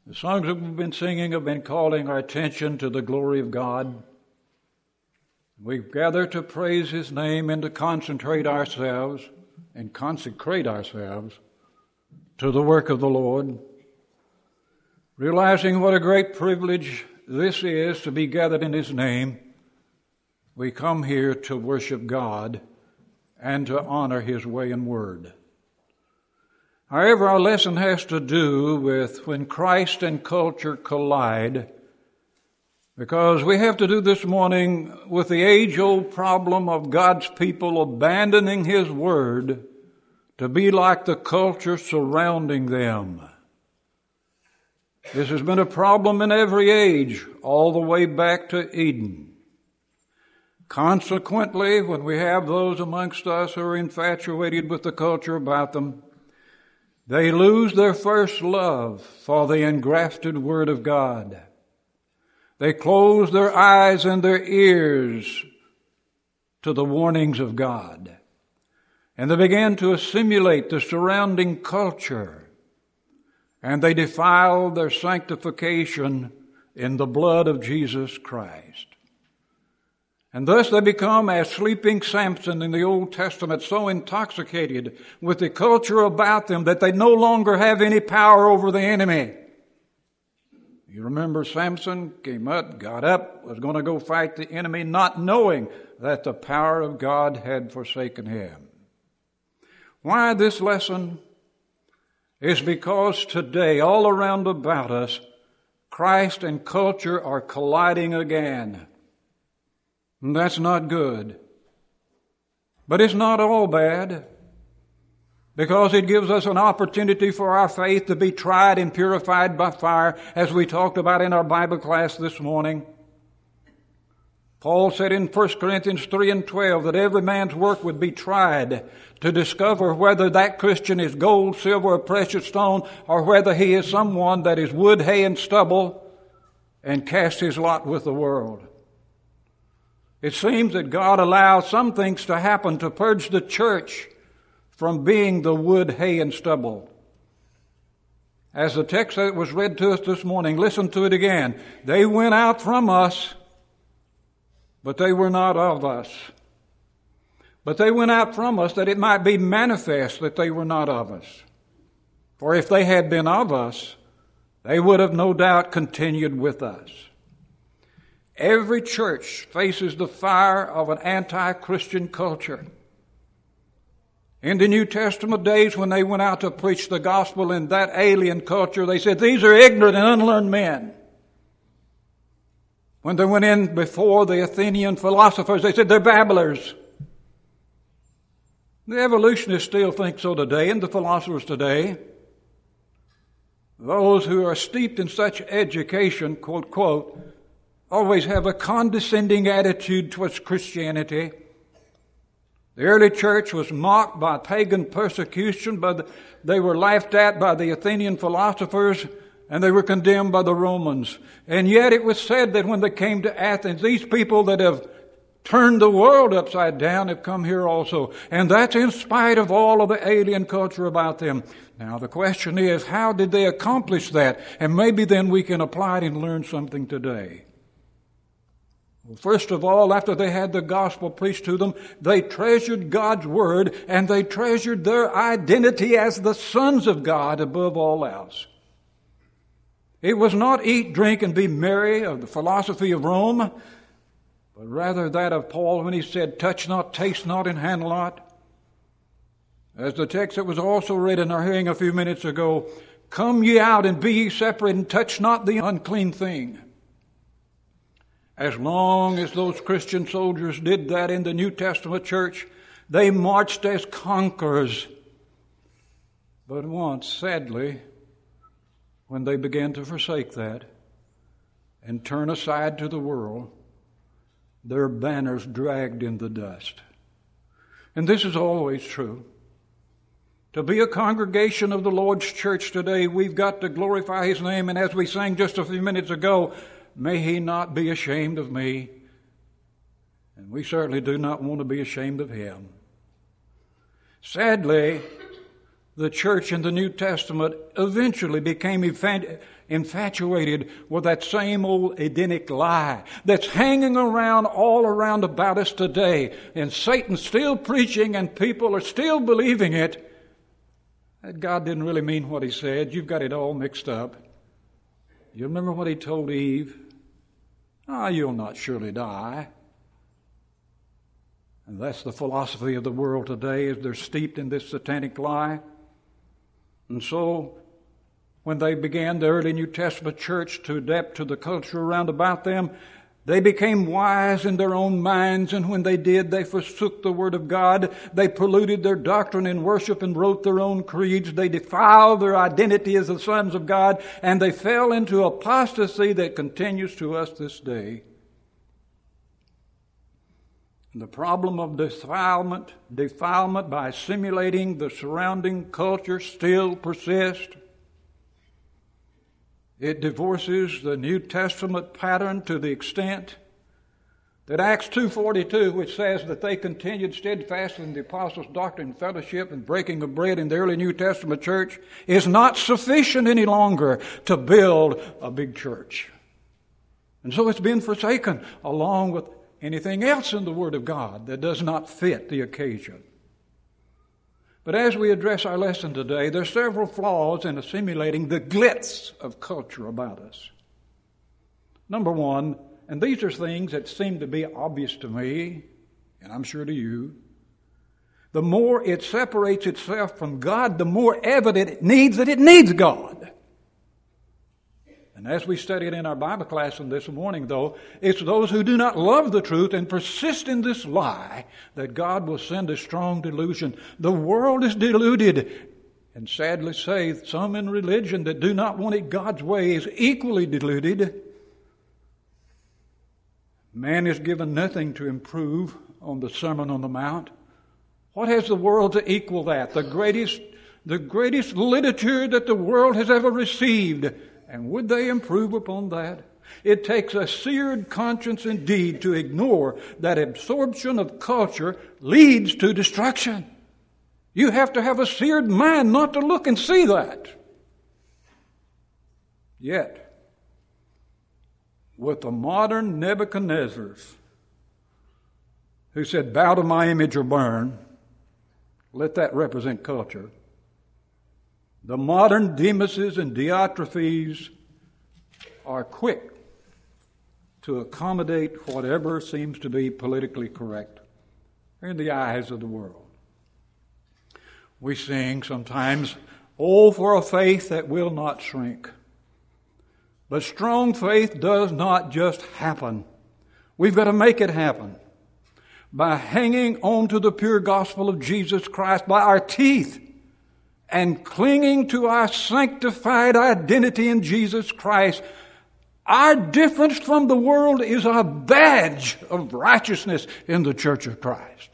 The songs that we've been singing have been calling our attention to the glory of God. We've gathered to praise His name and to consecrate ourselves to the work of the Lord, realizing what a great privilege this is to be gathered in His name. We come here to worship God and to honor His way and word. However, our lesson has to do with when Christ and culture collide, because we have to do this morning with the age-old problem of God's people abandoning His word to be like the culture surrounding them. This has been a problem in every age, all the way back to Eden. Consequently, when we have those amongst us who are infatuated with the culture about them, they lose their first love for the engrafted Word of God. They close their eyes and their ears to the warnings of God. And they begin to assimilate the surrounding culture. And they defile their sanctification in the blood of Jesus Christ. And thus they become, as sleeping Samson in the Old Testament, so intoxicated with the culture about them that they no longer have any power over the enemy. You remember Samson came up, got up, was going to go fight the enemy, not knowing that the power of God had forsaken him. Why this lesson? Is because today, all around about us, Christ and culture are colliding again. And that's not good. But it's not all bad, because it gives us an opportunity for our faith to be tried and purified by fire, as we talked about in our Bible class this morning. Paul said in 1 Corinthians 3:12 that every man's work would be tried to discover whether that Christian is gold, silver, or precious stone, or whether he is someone that is wood, hay, and stubble, and cast his lot with the world. It seems that God allows some things to happen to purge the church from being the wood, hay, and stubble. As the text that was read to us this morning, listen to it again. They went out from us, but they were not of us. But they went out from us that it might be manifest that they were not of us. For if they had been of us, they would have no doubt continued with us. Every church faces the fire of an anti-Christian culture. In the New Testament days, when they went out to preach the gospel in that alien culture, they said, "These are ignorant and unlearned men." When they went in before the Athenian philosophers, they said, "They're babblers." The evolutionists still think so today, and the philosophers today. Those who are steeped in such education, quote, quote, always have a condescending attitude towards Christianity. The early church was mocked by pagan persecution, but they were laughed at by the Athenian philosophers, and they were condemned by the Romans. And yet it was said that when they came to Athens, these people that have turned the world upside down have come here also. And that's in spite of all of the alien culture about them. Now the question is, how did they accomplish that? And maybe then we can apply it and learn something today. Well, first of all, after they had the gospel preached to them, they treasured God's word, and they treasured their identity as the sons of God above all else. It was not eat, drink, and be merry of the philosophy of Rome, but rather that of Paul when he said, "Touch not, taste not, and handle not." As the text that was also read in our hearing a few minutes ago, "Come ye out and be ye separate, and touch not the unclean thing." As long as those Christian soldiers did that in the New Testament church, they marched as conquerors. But once, sadly, when they began to forsake that and turn aside to the world, their banners dragged in the dust. And this is always true. To be a congregation of the Lord's church today, we've got to glorify His name, and as we sang just a few minutes ago, may He not be ashamed of me. And we certainly do not want to be ashamed of Him. Sadly, the church in the New Testament eventually became infatuated with that same old Edenic lie that's hanging around all around about us today. And Satan's still preaching and people are still believing it. That God didn't really mean what he said. You've got it all mixed up. You remember what he told Eve? You'll not surely die. And that's the philosophy of the world today, is they're steeped in this satanic lie. And so, when they began, the early New Testament church, to adapt to the culture around about them, they became wise in their own minds, and when they did, they forsook the Word of God. They polluted their doctrine and worship and wrote their own creeds. They defiled their identity as the sons of God, and they fell into apostasy that continues to us this day. The problem of defilement by assimilating the surrounding culture still persists. It divorces the New Testament pattern to the extent that Acts 2:42, which says that they continued steadfast in the apostles' doctrine and fellowship and breaking of bread in the early New Testament church, is not sufficient any longer to build a big church. And so it's been forsaken along with anything else in the Word of God that does not fit the occasion. But as we address our lesson today, there are several flaws in assimilating the glitz of culture about us. Number one, and these are things that seem to be obvious to me, and I'm sure to you, the more it separates itself from God, the more evident it needs that it needs God. And as we studied in our Bible class this morning, though, it's those who do not love the truth and persist in this lie that God will send a strong delusion. The world is deluded. And sadly say, some in religion that do not want it God's way is equally deluded. Man is given nothing to improve on the Sermon on the Mount. What has the world to equal that? The greatest literature that the world has ever received. And would they improve upon that? It takes a seared conscience indeed to ignore that absorption of culture leads to destruction. You have to have a seared mind not to look and see that. Yet, with the modern Nebuchadnezzars who said, "Bow to my image or burn," let that represent culture. The modern Demases and Diotrephes are quick to accommodate whatever seems to be politically correct in the eyes of the world. We sing sometimes, "Oh, for a faith that will not shrink." But strong faith does not just happen. We've got to make it happen by hanging on to the pure gospel of Jesus Christ by our teeth and clinging to our sanctified identity in Jesus Christ. Our difference from the world is a badge of righteousness in the Church of Christ.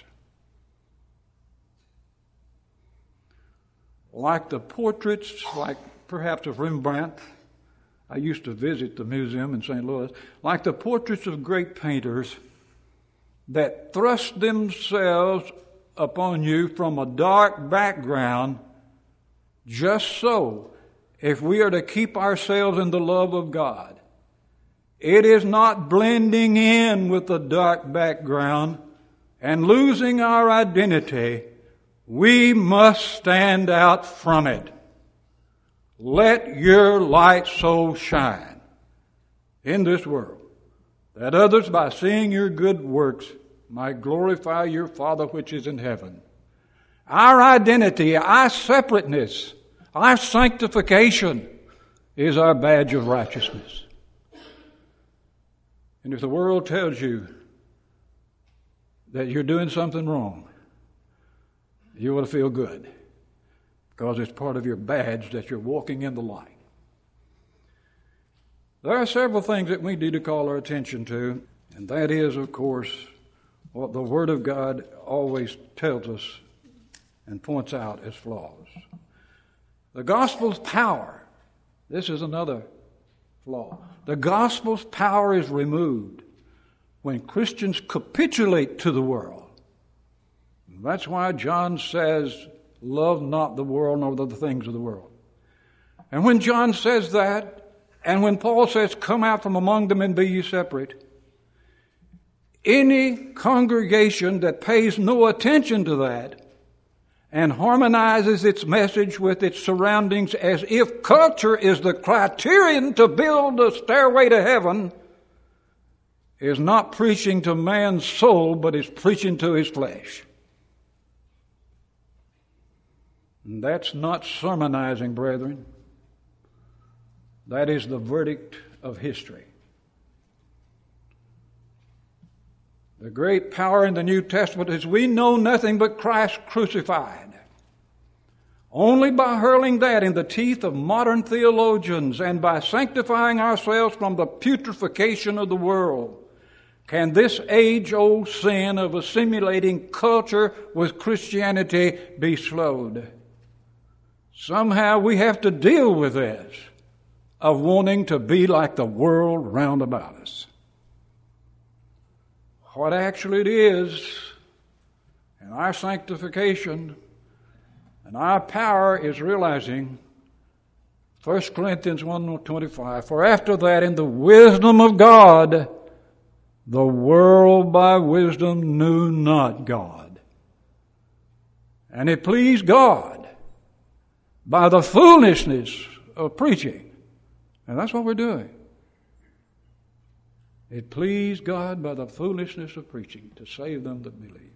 Like the portraits, like perhaps of Rembrandt, I used to visit the museum in St. Louis, like the portraits of great painters that thrust themselves upon you from a dark background. Just so, if we are to keep ourselves in the love of God, it is not blending in with the dark background and losing our identity. We must stand out from it. Let your light so shine in this world that others, by seeing your good works, might glorify your Father which is in heaven. Our identity, our separateness, our sanctification is our badge of righteousness. And if the world tells you that you're doing something wrong, you ought to feel good, because it's part of your badge that you're walking in the light. There are several things that we need to call our attention to, and that is, of course, what the Word of God always tells us and points out as flaws. The gospel's power, this is another flaw. The gospel's power is removed when Christians capitulate to the world. That's why John says, Love not the world nor the things of the world. And when John says that, and when Paul says, come out from among them and be ye separate, any congregation that pays no attention to that and harmonizes its message with its surroundings as if culture is the criterion to build a stairway to heaven is not preaching to man's soul, but is preaching to his flesh. And that's not sermonizing, brethren. That is the verdict of history. The great power in the New Testament is we know nothing but Christ crucified. Only by hurling that in the teeth of modern theologians and by sanctifying ourselves from the putrefaction of the world can this age-old sin of assimilating culture with Christianity be slowed. Somehow we have to deal with this of wanting to be like the world round about us. What actually it is in our sanctification and our power is realizing 1 Corinthians 1:25, for after that in the wisdom of God, the world by wisdom knew not God. And it pleased God by the foolishness of preaching. And that's what we're doing. It pleased God by the foolishness of preaching to save them that believe.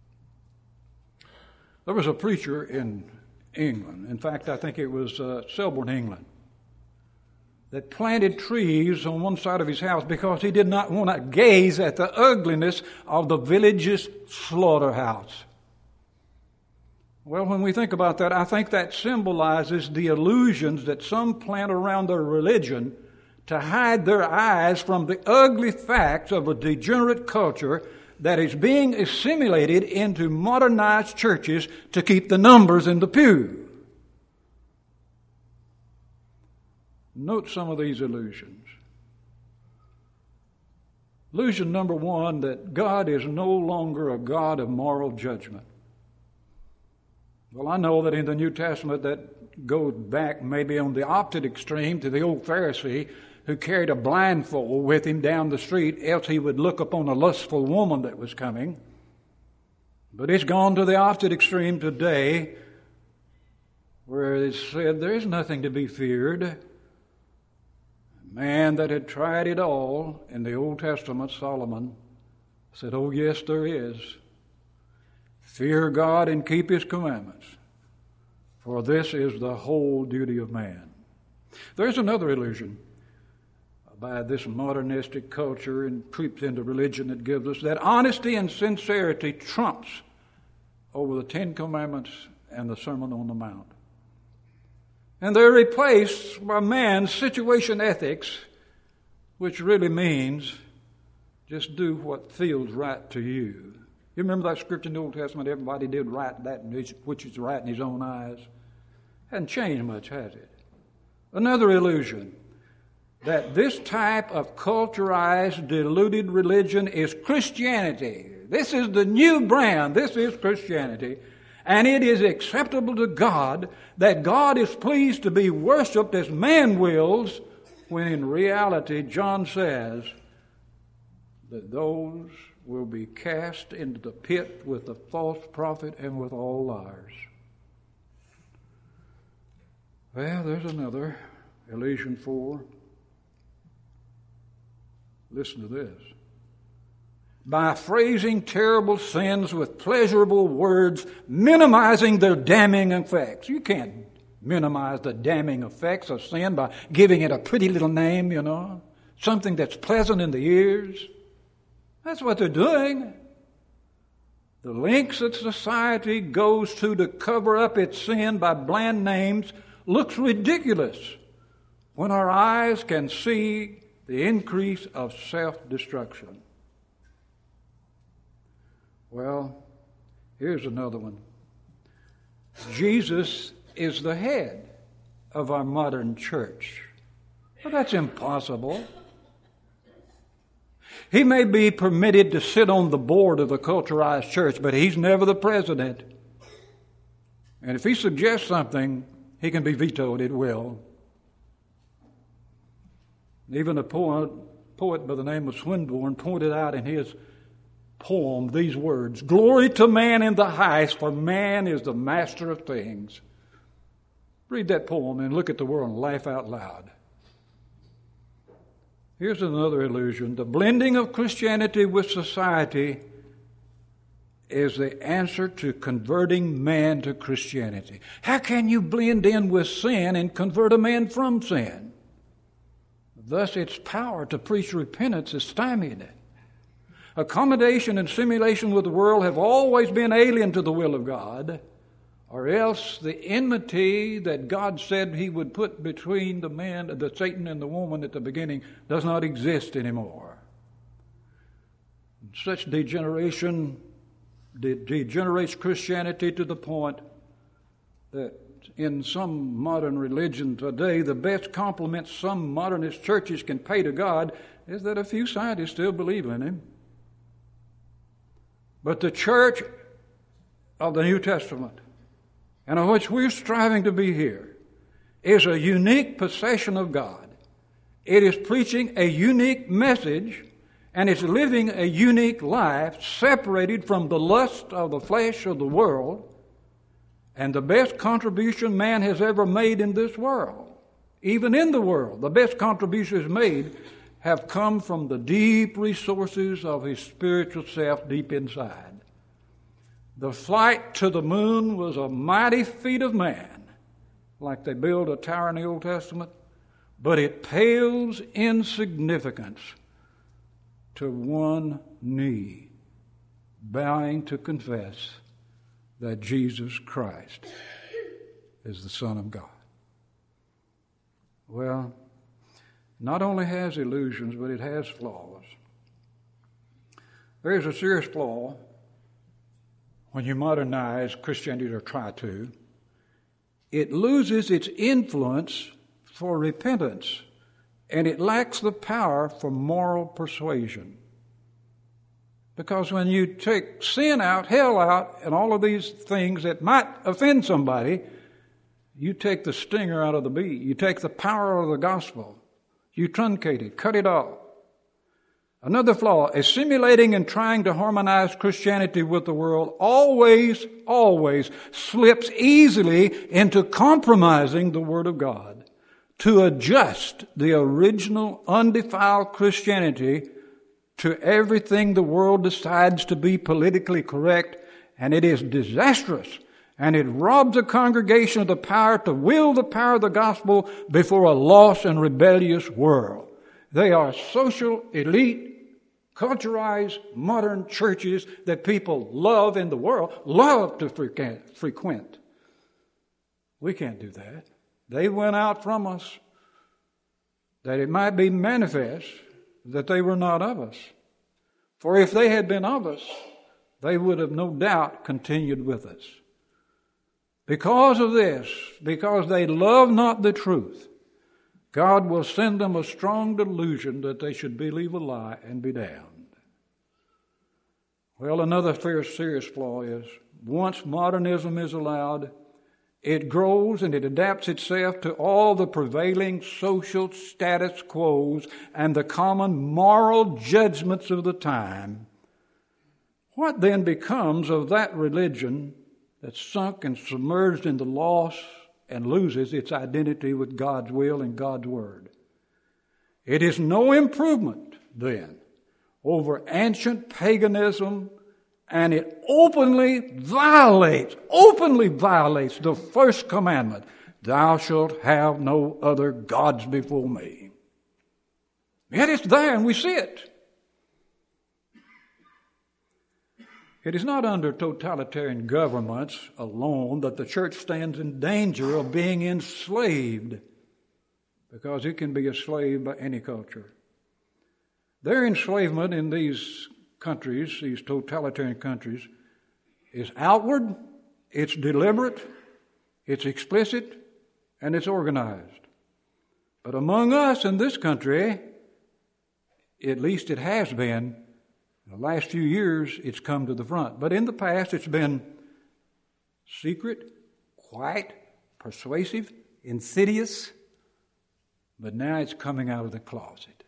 There was a preacher in England, in fact I think it was Selborne, England, that planted trees on one side of his house because he did not want to gaze at the ugliness of the village's slaughterhouse. Well, when we think about that, I think that symbolizes the illusions that some plant around their religion to hide their eyes from the ugly facts of a degenerate culture that is being assimilated into modernized churches to keep the numbers in the pew. Note some of these illusions. Illusion number one, that God is no longer a God of moral judgment. Well, I know that in the New Testament that goes back maybe on the opposite extreme to the old Pharisee who carried a blindfold with him down the street, else he would look upon a lustful woman that was coming. But it's gone to the opposite extreme today, where it's said there is nothing to be feared. A man that had tried it all in the Old Testament, Solomon, said, oh yes, there is. Fear God and keep His commandments, for this is the whole duty of man. There's another illusion by this modernistic culture and creeps into religion that gives us that honesty and sincerity trumps over the Ten Commandments and the Sermon on the Mount. And they're replaced by man's situation ethics, which really means just do what feels right to you. You remember that scripture in the Old Testament, everybody did right that which is right in his own eyes? Hasn't changed much, has it? Another illusion, that this type of culturized, diluted religion is Christianity. This is the new brand. This is Christianity. And it is acceptable to God, that God is pleased to be worshipped as man wills, when in reality, John says that those will be cast into the pit with the false prophet and with all liars. Well, there's another, illusion 4. Listen to this. By phrasing terrible sins with pleasurable words, minimizing their damning effects. You can't minimize the damning effects of sin by giving it a pretty little name, something that's pleasant in the ears. That's what they're doing. The lengths that society goes to cover up its sin by bland names looks ridiculous when our eyes can see the increase of self-destruction. Well, here's another one. Jesus is the head of our modern church. Well, that's impossible. He may be permitted to sit on the board of the culturized church, but he's never the president. And if he suggests something, he can be vetoed at will. Even a poet by the name of Swinburne pointed out in his poem these words: "Glory to man in the highest, for man is the master of things." Read that poem and look at the world and laugh out loud. Here's another illusion. The blending of Christianity with society is the answer to converting man to Christianity. How can you blend in with sin and convert a man from sin? Thus, its power to preach repentance is stymied. Accommodation and assimilation with the world have always been alien to the will of God, or else the enmity that God said he would put between the Satan and the woman at the beginning does not exist anymore. Such degeneration degenerates Christianity to the point that in some modern religion today, the best compliment some modernist churches can pay to God is that a few scientists still believe in him. But the church of the New Testament, and of which we're striving to be here, is a unique possession of God. It is preaching a unique message, and it's living a unique life separated from the lust of the flesh of the world, and the best contribution man has ever made in this world. Even in the world, the best contributions made have come from the deep resources of his spiritual self deep inside. The flight to the moon was a mighty feat of man, like they build a tower in the Old Testament, but it pales in significance to one knee bowing to confess that Jesus Christ is the Son of God. Well, not only has illusions, but it has flaws. There is a serious flaw when you modernize Christianity, or try to. It loses its influence for repentance, and it lacks the power for moral persuasion. Because when you take sin out, hell out, and all of these things that might offend somebody, you take the stinger out of the bee. You take the power of the gospel. You truncate it, cut it off. Another flaw, assimilating and trying to harmonize Christianity with the world always slips easily into compromising the Word of God to adjust the original undefiled Christianity to everything the world decides to be politically correct, and it is disastrous, and it robs a congregation of the power to wield the power of the gospel before a lost and rebellious world. They are social, elite, culturized, modern churches that people love in the world, love to frequent. We can't do that. They went out from us that it might be manifest that they were not of us. For if they had been of us, they would have no doubt continued with us. Because of this, because they love not the truth, God will send them a strong delusion that they should believe a lie and be damned. Well, another serious flaw is, once modernism is allowed, it grows and it adapts itself to all the prevailing social status quos and the common moral judgments of the time. What then becomes of that religion that's sunk and submerged in the loss and loses its identity with God's will and God's Word? It is no improvement, then, over ancient paganism, and it openly violates the first commandment, "Thou shalt have no other gods before me." Yet it's there and we see it. It is not under totalitarian governments alone that the church stands in danger of being enslaved, because it can be a slave by any culture. Their enslavement in these countries, these totalitarian countries, is outward, it's deliberate, it's explicit, and it's organized. But among us in this country, at least it has been, in the last few years it's come to the front. But in the past it's been secret, quite persuasive, insidious, but now it's coming out of the closet.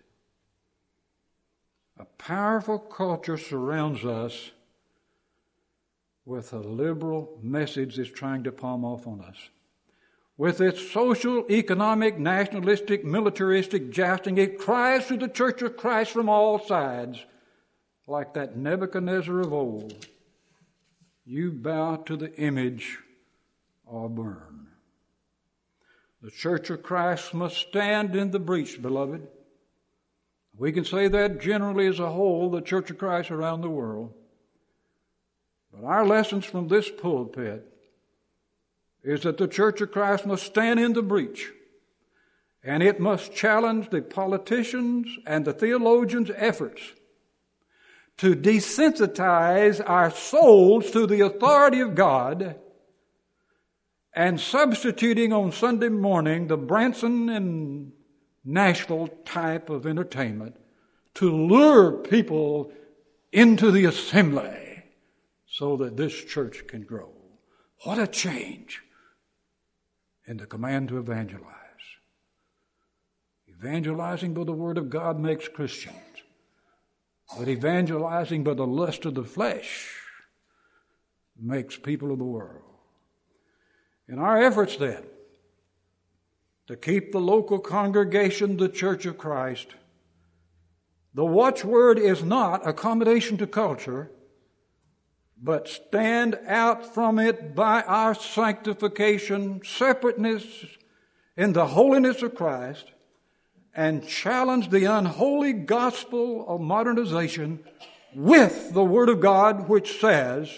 A powerful culture surrounds us with a liberal message that's trying to palm off on us. With its social, economic, nationalistic, militaristic jousting, it cries to the Church of Christ from all sides, like that Nebuchadnezzar of old. You bow to the image or burn. The Church of Christ must stand in the breach, beloved. We can say that generally as a whole, the Church of Christ around the world. But our lessons from this pulpit is that the Church of Christ must stand in the breach, and it must challenge the politicians' and the theologians' efforts to desensitize our souls to the authority of God and substituting on Sunday morning the Branson and Nashville type of entertainment to lure people into the assembly so that this church can grow. What a change in the command to evangelize. Evangelizing by the Word of God makes Christians. But evangelizing by the lust of the flesh makes people of the world. In our efforts then to keep the local congregation the Church of Christ, the watchword is not accommodation to culture, but stand out from it by our sanctification, separateness in the holiness of Christ, and challenge the unholy gospel of modernization with the Word of God, which says,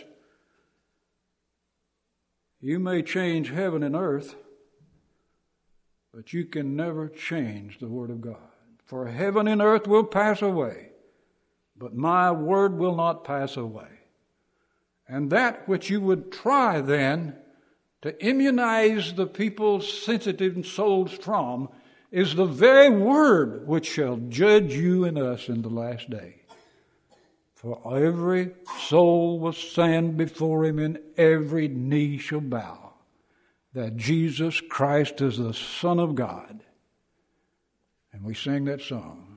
you may change heaven and earth, but you can never change the Word of God. For heaven and earth will pass away, but my word will not pass away. And that which you would try then to immunize the people's sensitive souls from is the very word which shall judge you and us in the last day. For every soul will stand before him, and every knee shall bow that Jesus Christ is the Son of God. And we sing that song.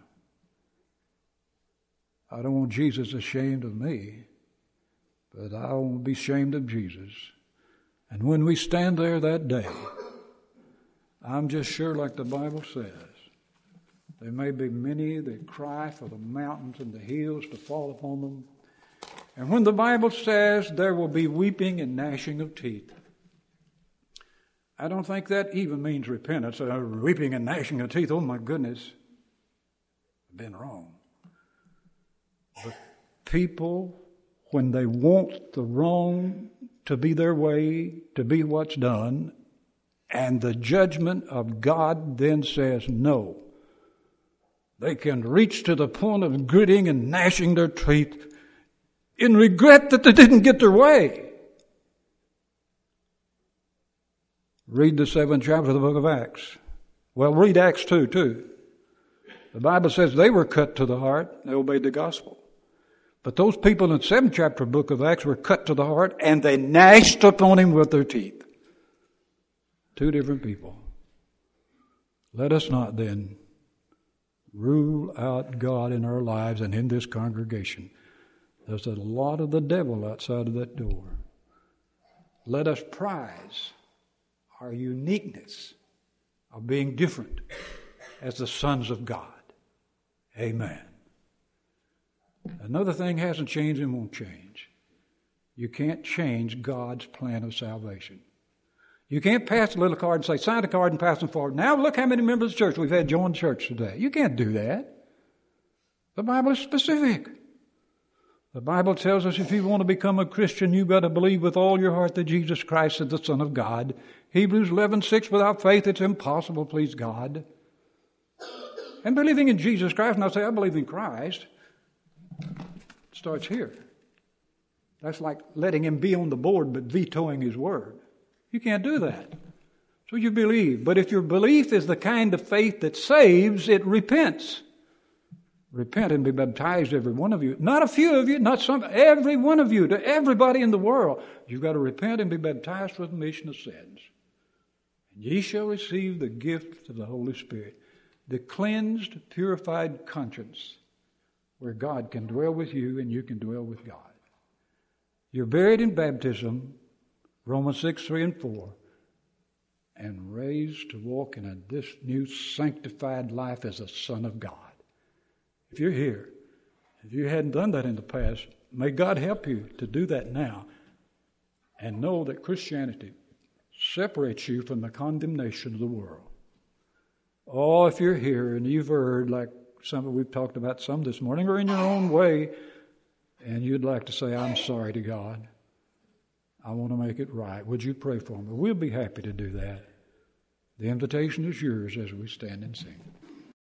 I don't want Jesus ashamed of me, but I won't be ashamed of Jesus. And when we stand there that day, I'm just sure, like the Bible says, there may be many that cry for the mountains and the hills to fall upon them. And when the Bible says there will be weeping and gnashing of teeth, I don't think that even means repentance. Weeping and gnashing of teeth, oh my goodness, I've been wrong. But people, when they want the wrong to be their way, to be what's done, and the judgment of God then says no, they can reach to the point of gritting and gnashing their teeth in regret that they didn't get their way. Read the 7th chapter of the book of Acts. Well, read Acts 2 too. The Bible says they were cut to the heart. They obeyed the gospel. But those people in the 7th chapter of the book of Acts were cut to the heart, and they gnashed upon him with their teeth. Two different people. Let us not then rule out God in our lives and in this congregation. There's a lot of the devil outside of that door. Let us prize our uniqueness of being different as the sons of God. Amen. Another thing hasn't changed and won't change. You can't change God's plan of salvation. You can't pass a little card and say, sign a card and pass them forward. Now look how many members of the church we've had join the church today. You can't do that. The Bible is specific. The Bible tells us if you want to become a Christian, you've got to believe with all your heart that Jesus Christ is the Son of God. Hebrews 11:6, without faith it's impossible to please God. And believing in Jesus Christ, and I'll say I believe in Christ, it starts here. That's like letting him be on the board but vetoing his word. You can't do that. So you believe. But if your belief is the kind of faith that saves, it repents. Repent and be baptized, every one of you. Not a few of you, not some, every one of you, to everybody in the world. You've got to repent and be baptized for the remission of sins. And ye shall receive the gift of the Holy Spirit, the cleansed, purified conscience, where God can dwell with you and you can dwell with God. You're buried in baptism, Romans 6, 3 and 4, and raised to walk in this new sanctified life as a son of God. If you're here, if you hadn't done that in the past, may God help you to do that now and know that Christianity separates you from the condemnation of the world. Oh, if you're here and you've heard, like we've talked about some this morning, or in your own way, and you'd like to say, I'm sorry to God, I want to make it right, would you pray for me? We'll be happy to do that. The invitation is yours as we stand and sing.